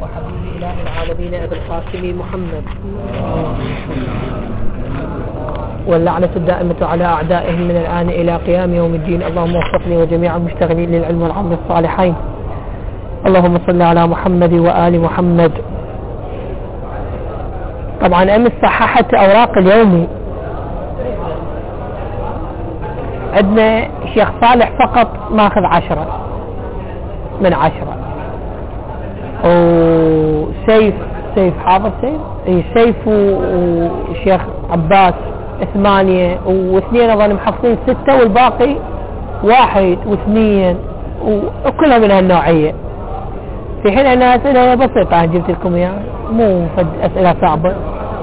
وحبيب إله العالمين أبي القاسم محمد، واللعنة الدائمة على أعدائهم من الآن إلى قيام يوم الدين. اللهم وفقني وجميع المشتغلين للعلم والعمل الصالحين. اللهم صل على محمد وآل محمد. طبعا أمس صححت أوراق اليومي، عندنا شيخ صالح فقط ماخذ 10 من 10، وسيف حافظ سيف وشيخ عباس 8 و2 اظن محفظين 6 والباقي 1 و2 وكلها من هالنوعية. في حين انها اسئلة بسيطة جبت لكم اياها، مو اسئلة صعبة.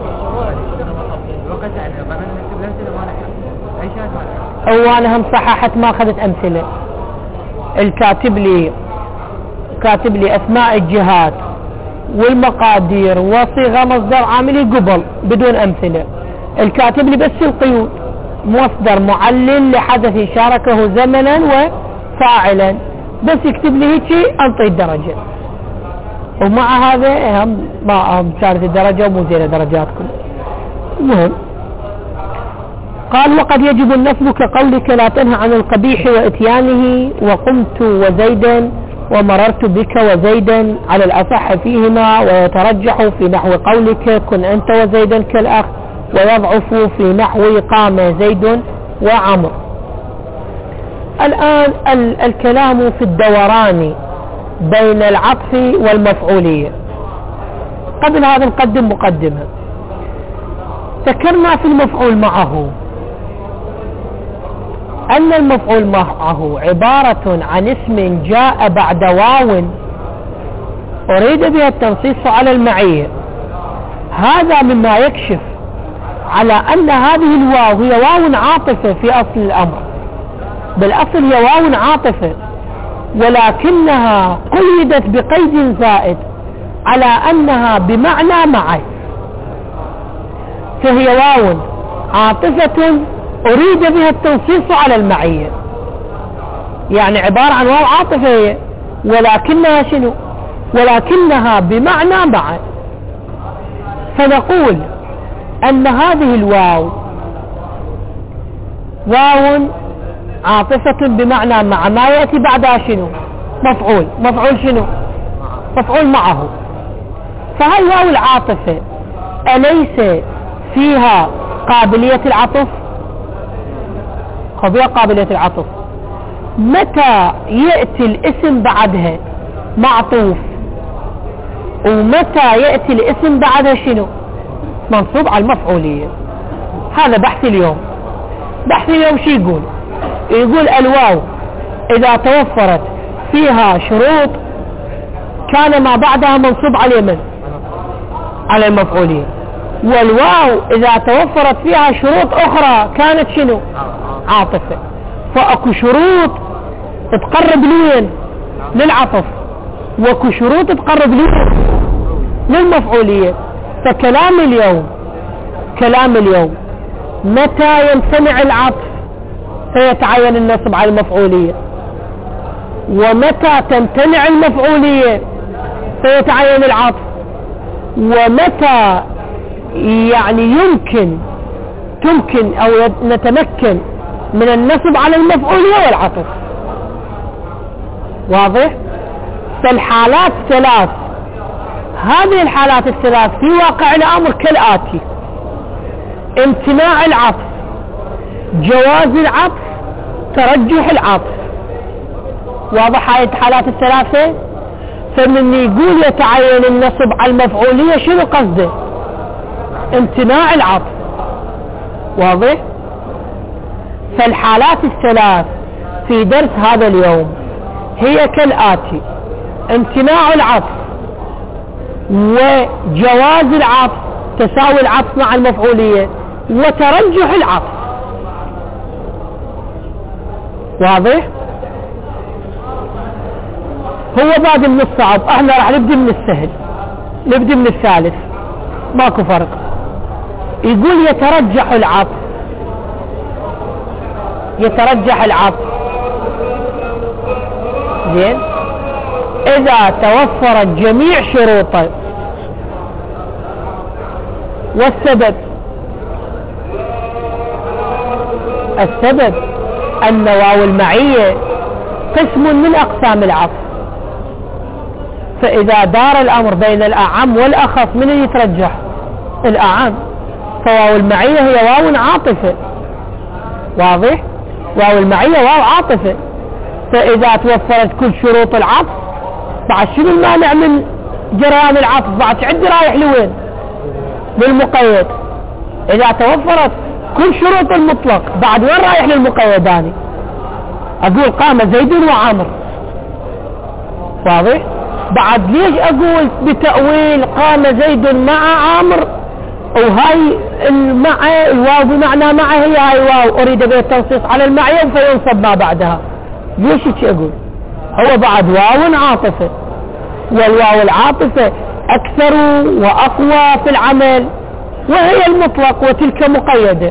وانا هم صححت ما اخذت امثلة. الكاتب لي اسماء الجهات والمقادير وصيغة مصدر عاملي قبل بدون امثلة. الكاتب لي بس القيود، مصدر معلل لحدث شاركه زمنا وفاعلا، بس يكتب لي هيك انطي الدرجة. ومع هذا هم ما صارت الدرجة ومو زينة درجاتكم. المهم قال: وقد يجب النصب كقولك لا تنهى عن القبيح واتيانه، وقمت وزيدا ومررت بك وزيدا على الأصح فيهما، ويترجح في نحو قولك كن أنت وزيدا كالأخ، ويضعف في نحو قام زيد وعمر. الآن الكلام في الدوران بين العطف والمفعولية. قبل هذا نقدم مقدمة. ذكرنا في المفعول معه أن المفعول معه عبارة عن اسم جاء بعد واو أريد بها التنصيص على المعية. هذا مما يكشف على أن هذه الواو هي واو عاطفة في أصل الأمر، بالأصل هي واو عاطفة، ولكنها قيدت بقيد زائد على أنها بمعنى معه، فهي واو عاطفة أريد بها التنصيص على المعية. يعني عبارة عن واو عاطفة هي، ولكنها شنو؟ ولكنها بمعنى معه. فنقول أن هذه الواو واو عاطفة بمعنى مع، ما يأتي بعدها شنو؟ مفعول شنو؟ مفعول معه. فهل واو العاطفة أليس فيها قابلية العطف؟ قابلية العطف. متى يأتي الاسم بعدها معطوف، ومتى يأتي الاسم بعدها شنو؟ منصوب على المفعولية. هذا بحث اليوم. بحث اليوم شو يقول الواو إذا توفرت فيها شروط كان ما بعدها منصوب على من؟ على المفعولية. والواو إذا توفرت فيها شروط أخرى كانت شنو؟ عاطفة. فأكو شروط تقرب لين للعطف، وأكو شروط تقرب لين للمفعولية. فكلام اليوم متى يمتنع العطف فيتعين النصب على المفعولية، ومتى تمتنع المفعولية فيتعين العطف، ومتى يعني تمكن أو نتمكن من النصب على المفعولية والعطف. واضح؟ فالحالات 3، هذه الحالات 3 في واقع الأمر كالآتي: امتناع العطف، جواز العطف، ترجح العطف. واضح هاي الحالات 3؟ فمن يقول يتعين النصب على المفعولية شنو قصده؟ امتناع العطف. واضح؟ فالحالات 3 في درس هذا اليوم هي كالآتي: امتناع العطف، وجواز العطف تساوي العطف مع المفعولية، وترجح العطف. واضح؟ هو بعد من الصعب، احنا راح نبدي من السهل، نبدي من الثالث، ماكو فرق. يقول يترجح العطف. زين، إذا توفرت جميع شروطه. السبب أن واو المعية قسم من أقسام العطف، فإذا دار الأمر بين الأعم والأخص من يترجح؟ الأعم، فواو المعية هي واو عاطفة. واضح؟ واو المعية واو عاطفة، فإذا توفرت كل شروط العطف بعد شنو المانع من جريان العطف؟ بعد عد رايح لوين؟ للمقيد. إذا توفرت كل شروط المطلق بعد وين رايح للمقيداني؟ أقول قام زيد وعمر. واضح؟ بعد ليش أقول بتأويل قام زيد مع عمر، وهاي المع الواو بمعنى مع هي هاي واو أريد به التنصيص على المعية فينصب ما بعدها. ليش أقول؟ هو بعد واو عاطفة، والواو العاطفة أكثر وأقوى في العمل، وهي المطلق وتلك مقيدة.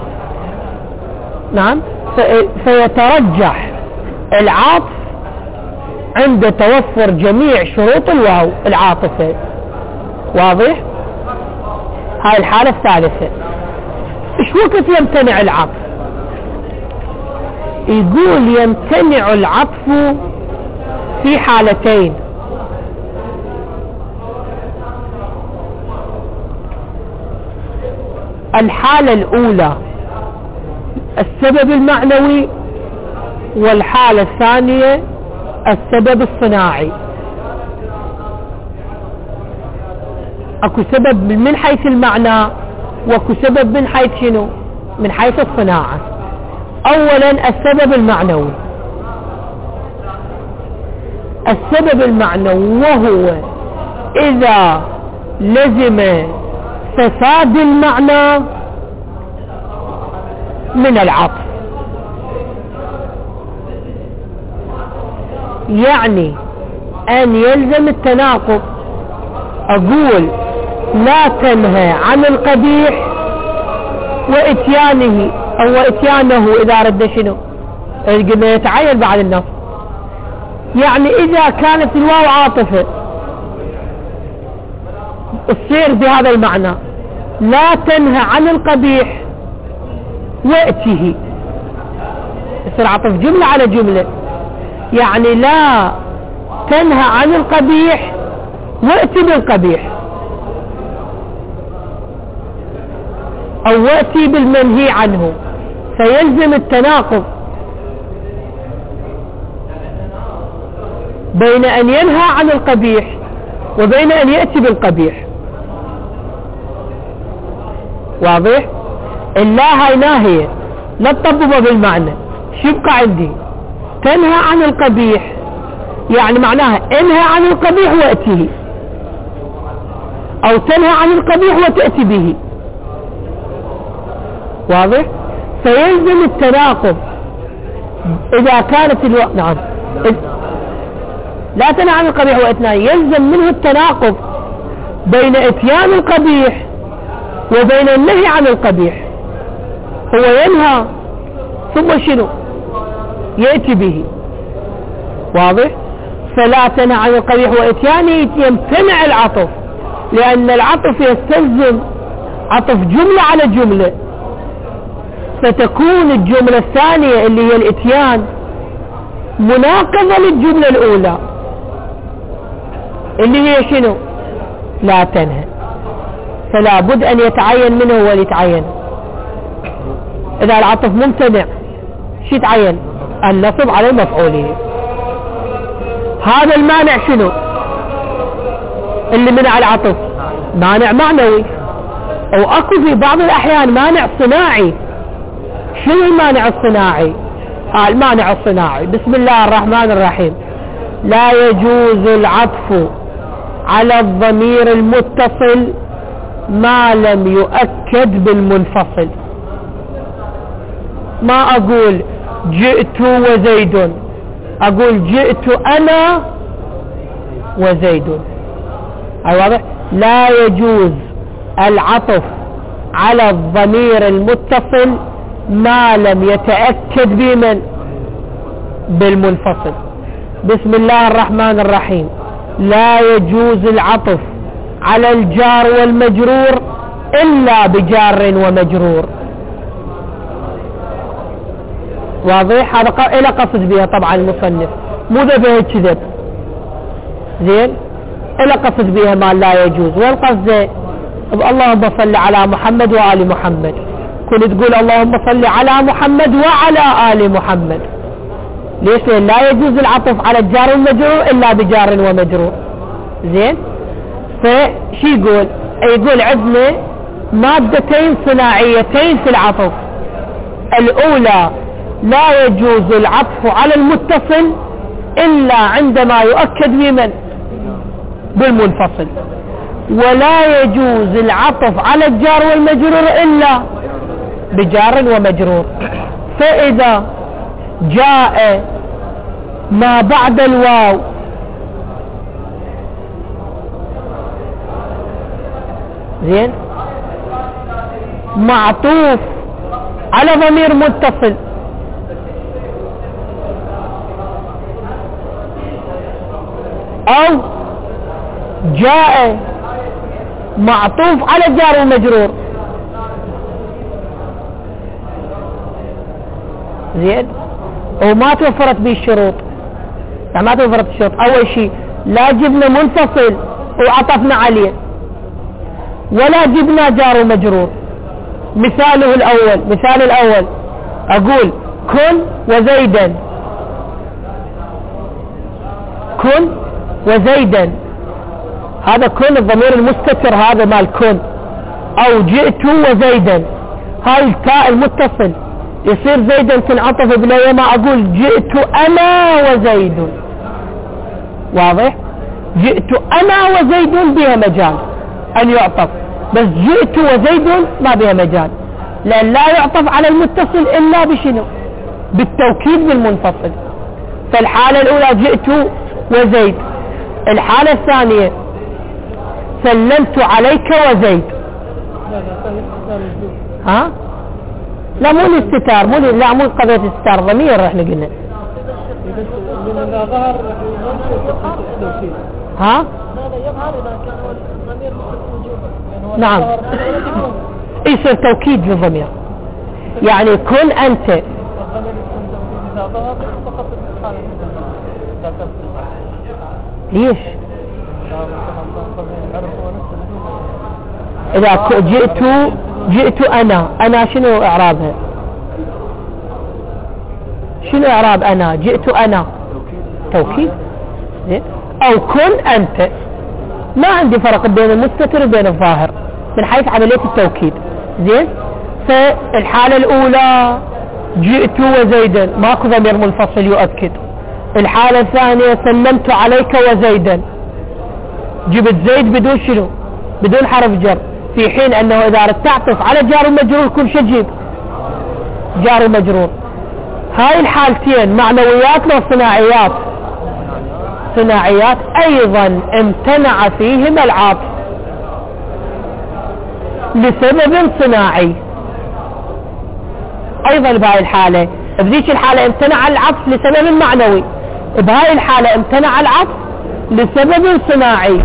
نعم، فيترجح العطف عند توفر جميع شروط الواو العاطفة. واضح؟ هاي الحالة الثالثة. ايش وقت يمتنع العطف؟ يقول يمتنع العطف في حالتين. الحالة الأولى السبب المعنوي، والحالة الثانية السبب الصناعي. اكو سبب من حيث المعنى، واكو سبب من حيث شنو؟ من حيث الصناعة. اولا السبب المعنوي. السبب المعنوي وهو اذا لزم فساد المعنى من العطف، يعني ان يلزم التناقض. اقول لا تنهى عن القبيح واتيانه او اتيانه اذا رد شنو؟ قلنا يتعين بعد النص. يعني اذا كانت الواو عاطفة تصير بهذا المعنى لا تنهى عن القبيح واتيه، يصير عطف جملة على جملة. يعني لا تنهى عن القبيح واتي بالقبيح، او واتي بالمنهي عنه، فيلزم التناقض بين ان ينهى عن القبيح وبين ان يأتي بالقبيح. واضح؟ اللا هاي ناهية لا تطببها بالمعنى. شبقى عندي تنهى عن القبيح، يعني معناها انهى عن القبيح واتيه، او تنهى عن القبيح وتأتي به. واضح؟ فيلزم التناقض اذا كانت نعم لا تنهى عن القبيح واتناه، يلزم منه التناقض بين اتيان القبيح وبين النهي عن القبيح. هو ينهى ثم شنو؟ يأتي به. واضح؟ فلا تنهى عن القبيح واتيانه يمتنع العطف، لان العطف يستلزم عطف جملة على جملة، فتكون الجملة الثانية اللي هي الاتيان مناقضة للجملة الاولى اللي هي شنو؟ لا تنهى. فلا بد ان يتعين منه هو اللي يتعين. اذا العطف ممتنع شو يتعين؟ النصب على المفعولية. هذا المانع شنو اللي منع العطف؟ مانع معنوي، او اكو في بعض الاحيان مانع صناعي. شنو المانع الصناعي؟ المانع الصناعي بسم الله الرحمن الرحيم: لا يجوز العطف على الضمير المتصل ما لم يؤكد بالمنفصل. ما اقول جئت وزيد، اقول جئت انا وزيد. هاي واضح؟ لا يجوز العطف على الضمير المتصل ما لم يتأكد بمن؟ بالمنفصل. بسم الله الرحمن الرحيم لا يجوز العطف على الجار والمجرور إلا بجار ومجرور. واضح؟ هذا إلى قصد بها طبعا المصنف، مو ذبه كذب، زين، إلى قصد بها ما لا يجوز. والقصد اللهم صل على محمد وآل محمد، كنت تقول اللهم صل على محمد وعلى آل محمد. ليش؟ لأن لا يجوز العطف على الجار والمجرور إلا بجار ومجرور. زين، فشي يقول عندنا مادتين صناعيتين في العطف. الأولى لا يجوز العطف على المتصل إلا عندما يؤكد بمن؟ بالمنفصل. ولا يجوز العطف على الجار والمجرور إلا بجار ومجرور. فإذا جاء ما بعد الواو زين معطوف على ضمير متصل أو جاء معطوف على الجار والمجرور، زين، وما توفرت به الشروط. يعني ما توفرت الشروط. أول شيء لا جبنا منفصل وعطفنا عليه، ولا جبنا جار ومجرور. مثال الأول أقول كن وزيدا، كن وزيدا، هذا كن الضمير المستتر هذا مال كن. أو جئت وزيدا، هاي التاء المتصل يصير زيدا تنعطف بلا، ما أقول جئت أنا وزيد. واضح؟ جئت أنا وزيد بها مجال أن يعطف، بس جئت وزيد ما بها مجال، لأن لا يعطف على المتصل إلا بشنو؟ بالتوكيد بالمنفصل. فالحالة الأولى جئت وزيد. الحالة الثانية سلمت عليك وزيد. ها؟ لا مو الاستتار، مو قضية الاستتار، ضمير احنا قلنا. ها؟ نعم، يصير توكيد للضمير. يعني كن أنت. ليش؟ إذا جئت أنا شنو إعرابها؟ شنو إعراب أنا؟ جئت أنا توكيد. أو كن أنت، ما عندي فرق بين المستتر وبين الظاهر من حيث عملية التوكيد. زين، فالحالة الأولى جئت وزيدا، ماكو ضمير منفصل يؤكد. الحالة الثانية سلمت عليك وزيدا، جبت زيد بدون شنو؟ بدون حرف جر، في حين أنه إذا أردت تعطف على جار ومجرور كل شيء جيب جار ومجرور. هاي الحالتين معنويات لو صناعيات؟ صناعيات أيضا امتنع فيهما العطف لسبب صناعي. أيضا بهاي الحالة، بذيك الحالة امتنع العطف لسبب معنوي، بهاي الحالة امتنع العطف لسبب صناعي.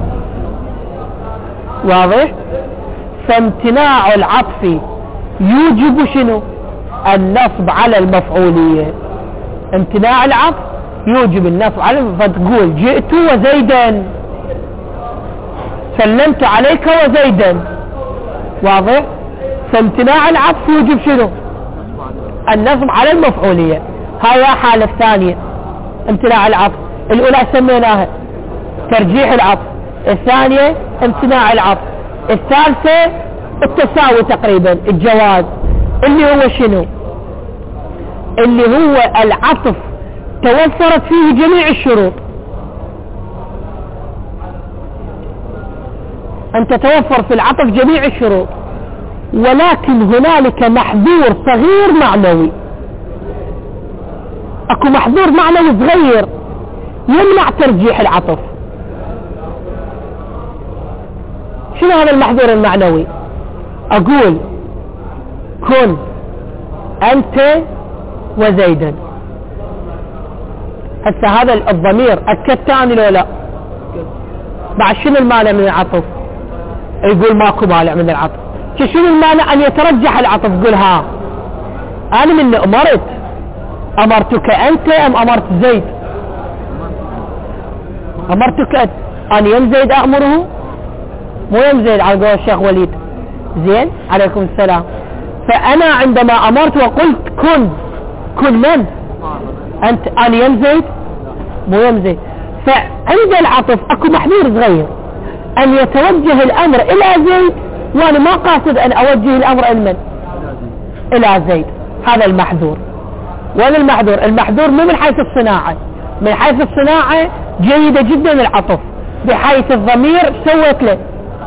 واضح؟ فامتناع العطف يوجب شنو؟ النصب على المفعولية. امتناع العطف يوجب النصب على، فتقول جئت وزيدا، سلمت عليك وزيدا. واضح؟ فامتناع العطف يوجب شنو؟ النصب على المفعولية. هاي حالة الثانية امتناع العطف. الأولى سميناها ترجيح العطف، الثانية امتناع العطف، الثالثة التساوي تقريبا، الجواز، اللي هو شنو؟ اللي هو العطف توفرت فيه جميع الشروط. أن تتوفر في العطف جميع الشروط، ولكن هنالك محذور صغير معنوي. اكو محذور معنوي صغير يمنع ترجيح العطف. شنو هذا المحذور المعنوي؟ اقول كن انت وزيدا، هسه هذا الضمير أكد ثاني لو لا؟ بعد شنو المانع من العطف؟ يقول ماكو مانع من العطف. شنو المانع أن يترجح العطف؟ قل ها أنا من أمرتك أنت أم أمرت زيد؟ أمرتك أن يم زيد أأمره، مو يم زيد على قول الشيخ وليد. زين عليكم السلام. فأنا عندما أمرت وقلت كن من؟ أنت أن يم زيد، مو يم زيد. فعند العطف أكو محذور صغير أن يتوجه الأمر إلى زيد، وأنا ما قاصد أن أوجه الأمر إلى من؟ إلى زيد. هذا المحذور. وين المحذور؟ المحذور مو من حيث الصناعة. من حيث الصناعة جيدة جدا العطف، بحيث الضمير سويت له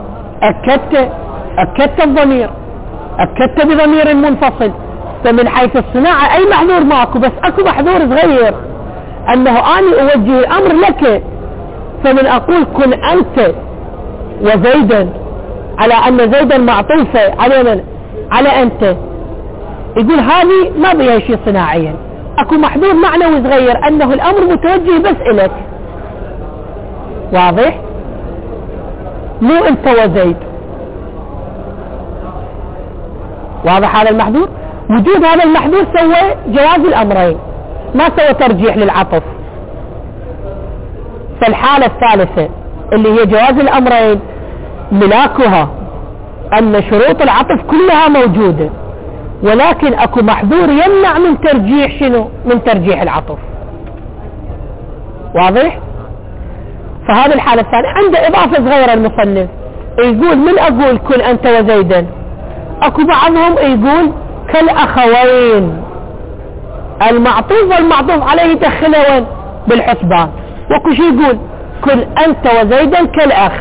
أكدت الضمير، أكدت بضمير منفصل. فمن حيث الصناعة أي محذور ماكو، بس أكو محذور صغير أنه أنا أوجه الأمر لك. فمن أقول كن أنت وزيدا، على أن زيدا معطوفة على من؟ على أنت. يقول هذه ما بيها شيء صناعيا، أكو محذور معنوي صغير أنه الأمر متوجه بس إليك. واضح؟ مو أنت وزيد. واضح هذا المحذور؟ وجود هذا المحذور سوى جواز الأمرين، ما سوى ترجيح للعطف. فالحالة الثالثة اللي هي جواز الأمرين ملاكها أن شروط العطف كلها موجودة، ولكن أكو محذور يمنع من ترجيح شنو؟ من ترجيح العطف. واضح؟ فهذه الحالة الثانية. عنده إضافة صغيرة المصنف، يقول من أقول كن أنت وزيدا، أكو بعضهم يقول كالأخوين، المعطوف والمعطوف عليه يدخله وين؟ بالحسبان. وكو شي يقول كن أنت وزيدا كالأخ.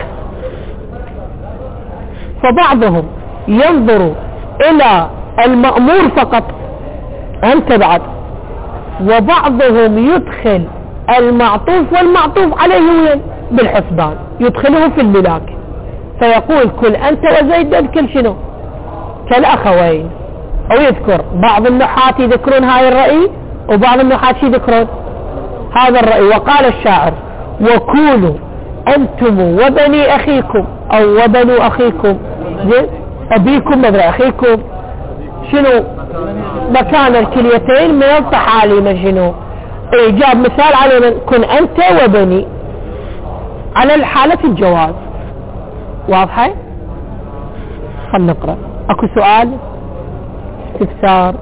فبعضهم ينظر إلى المأمور فقط أنت بعد، وبعضهم يدخل المعطوف والمعطوف عليه وين؟ بالحسبان، يدخله في الملاك. فيقول كن أنت وزيدا كل شنو؟ كالأخوين. أو يذكر بعض النحاة يذكرون هاي الرأي، وبعض النحاة يذكرون هذا الرأي. وقال الشاعر وكونوا أنتم وبني أخيكم، أو وبنو أخيكم، أبيكم مدري أخيكم، شنو مكان الكليتين من الطحالي شنو. جاب مثال على من؟ كن أنت وبني، على الحالة الجواز. واضحة؟ خل نقرأ. أكو سؤال استفسار؟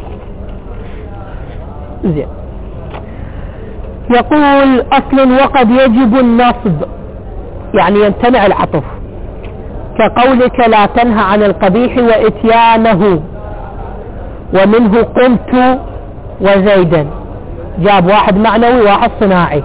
زين. يقول أصل وقد يجب النصب، يعني يمتنع العطف، كقولك لا تنهى عن القبيح وإتيانه، ومنه قمت وزيدا. جاب واحد معنوي واحد صناعي.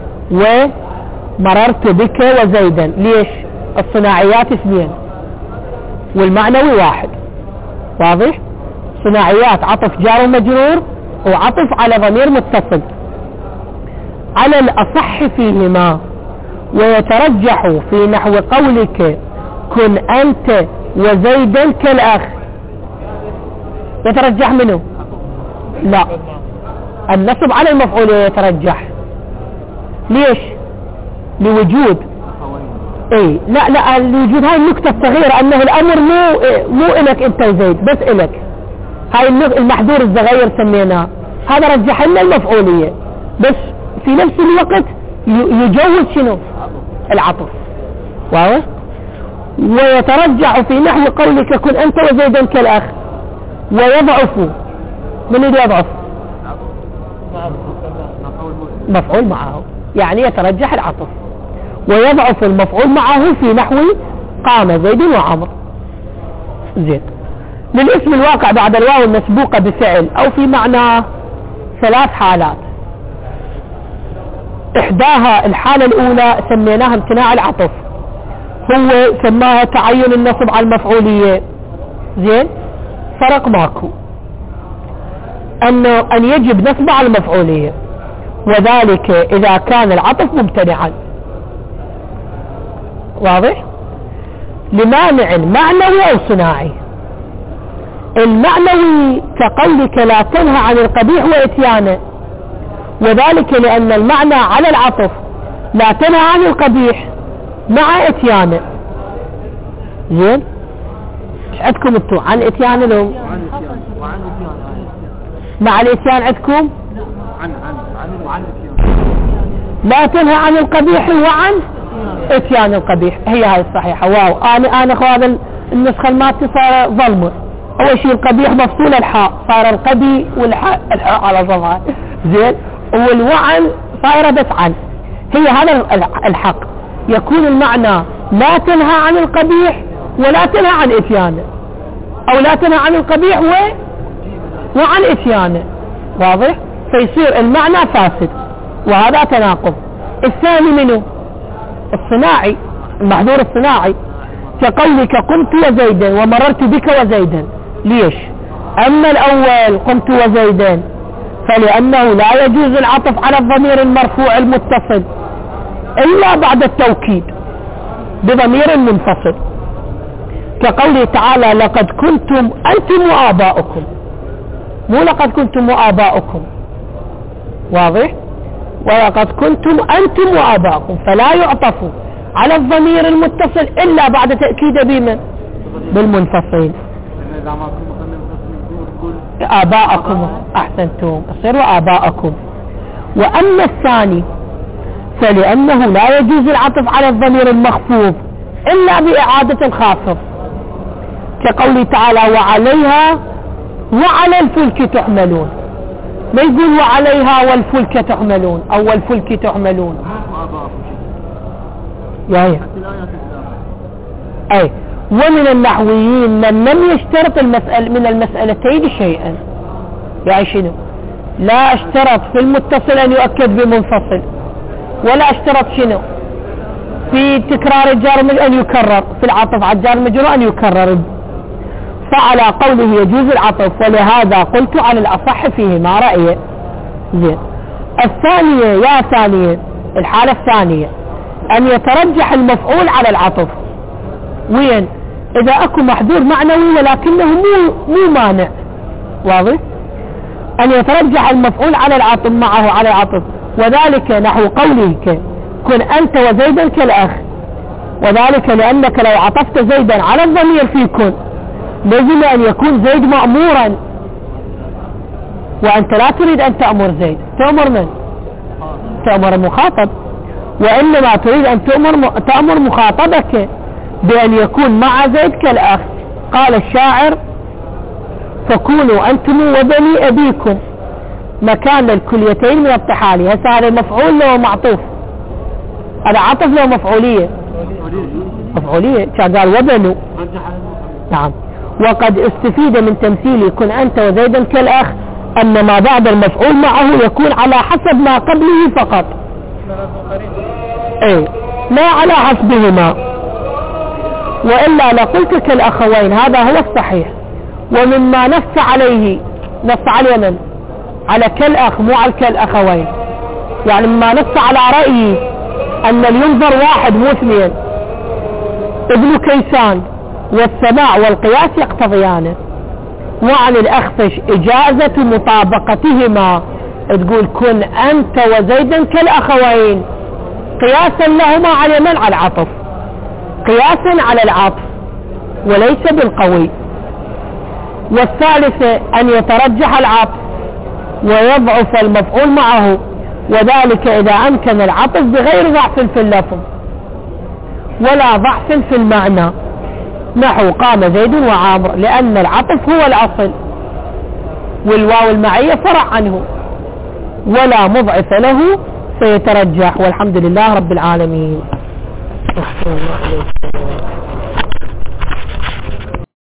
ومررت بك وزيدا. ليش؟ الصناعيات اثنين والمعنوي واحد. واضح؟ صناعيات عطف جار ومجرور، وعطف على ضمير متصل. على الأصح فيهما، ويترجح في نحو قولك كن أنت وزيدا كالأخ. يترجح منه؟ لا، النصب على المفعول يترجح. ليش؟ لوجود لا لوجود هاي النكتة الصغيرة، أنه الأمر مو إلك أنت وزيد، بس إلك. هاي المحذور الصغير سميناه، هذا رجح لنا المفعولية، بس في نفس الوقت يجوز شنو؟ العطف. واضح؟ ويترجح في نحو قولك كن أنت وزيدا كالأخ، ويضعف. من اللي يضعف؟ مفعول معه، يعني يترجح العطف، ويضعف المفعول معه في نحو قام زيد وعمر. زين. للاسم الواقع بعد الواو المسبوقة بفعل أو في معنى ثلاث حالات. إحداها الحالة الأولى سميناها امتناع العطف، هو سماها تعين النصب على المفعولية. زين. فرق ماكو، أن يجب نصب على المفعولية، وذلك إذا كان العطف ممتنعا. واضح؟ لمانع معنوي أو صناعي. المعنوي كقولك لا تنهى عن القبيح وإتيانه، وذلك لأن المعنى على العطف لا تنهى عن القبيح مع اتيانه. زين ايش عندكم انتم عن اتيان لهم؟ مع الاتيان عندكم عن لا تنهى عن القبيح وعن اتيان القبيح. هي هاي الصحيحة. واو انا اخو هذا النسخة الماتي صار ظلمة. اول شيء القبيح مفصول الحاء صار القبي والحاء على ظهرها. زين والوعن صايرة بس عن. هي هذا الحق يكون المعنى لا تنهى عن القبيح ولا تنهى عن اتيانه او لا تنهى عن القبيح وعن اتيانه. واضح؟ فيصير المعنى فاسد وهذا تناقض. الثاني منه الصناعي المحظور الصناعي كقولك قمت وزيدا ومررت بك وزيدا. ليش؟ اما الاول قمت وزيدا فلانه لا يجوز العطف على الضمير المرفوع المتصل الا بعد التوكيد بضمير منفصل كقوله تعالى لقد كنتم انتم وآباؤكم، مو لقد كنتم وآباؤكم. واضح؟ ولقد كنتم انتم وآباؤكم فلا يعطف على الضمير المتصل الا بعد تأكيد بمن؟ بالمنفصل. آباءكم احسنتم اصير وآباءكم. واما الثاني فلانه لا يجوز العطف على الضمير المخفوض الا باعادة الخافض كقوله تعالى وعليها وعلى الفلك تحملون. ما يقول وعليها والفلك تحملون او والفلك تحملون. يا اي ومن النحويين من لم يشترط من المسألتين شيئا. يعني شنو؟ لا اشترط في المتصل ان يؤكد بمنفصل ولا اشترط شنو في تكرار الجار ان يكرر في العطف على الجار المجرور ان يكرر. فعلى قوله يجوز العطف ولهذا قلت على الأصح فيه ما رأيه. زين الثانية يا ثانية الحالة الثانية أن يترجح المفعول على العطف. وين؟ إذا أكو محذور معنوي ولكنه مو مانع. واضح؟ أن يترجح المفعول على العطف معه على العطف وذلك نحو قولك كن أنت وزيدا كالأخ. وذلك لأنك لو عطفت زيدا على الضمير في كن لازم أن يكون زيد مأمورا وأنت لا تريد أن تأمر زيد. تأمر من؟ تأمر المخاطب. وإنما تريد أن تأمر مخاطبك بأن يكون مع زيد كالأخ. قال الشاعر فكونوا أنتم وبني أبيكم مكان الكليتين من الطحالي. هسه هذا مفعول له معطوف. هذا عطف له مفعولية. قال وبنوا. نعم. وقد استفيد من تمثيل كن أنت وزيدا كالأخ أن ما بعد المفعول معه يكون على حسب ما قبله فقط. اي لا على حسبهما وإلا لقلت كالأخوين. هذا هو الصحيح. ومما نص عليه من؟ على كالأخ مو على كالأخوين. يعني مما نص على رأيي أن الينظر واحد مو اثنين. ابن كيسان والسماع والقياس يقتضيانه. وعن الأخفش إجازة مطابقتهما تقول كن أنت وزيدا كالأخوين قياسا لهما على من؟ على العطف. قياسا على العطف وليس بالقوي. والثالثة أن يترجح العطف ويضعف المفعول معه وذلك إذا أمكن العطف بغير ضعف في اللفظ ولا ضعف في المعنى نحو قام زيد وعامر لأن العطف هو الأصل والواو المعية فرع عنه ولا مضعف له فيترجح. والحمد لله رب العالمين.